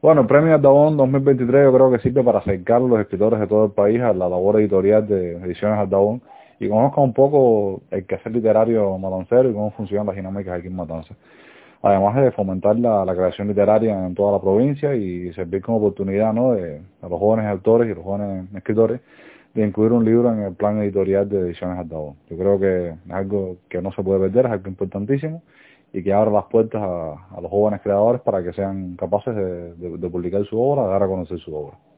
Bueno, el Premio Aldabón 2023 yo creo que sirve para acercar a los escritores de todo el país a la labor editorial de Ediciones Aldabón y conozcan un poco el quehacer literario matancero y cómo funcionan las dinámicas aquí en Matanza. Además de fomentar la creación literaria en toda la provincia y servir como oportunidad, ¿no?, a los jóvenes autores y los jóvenes escritores de incluir un libro en el plan editorial de Ediciones Aldabón. Yo creo que es algo que no se puede perder, es algo importantísimo y que abre las puertas a los jóvenes creadores para que sean capaces de publicar su obra, de dar a conocer su obra.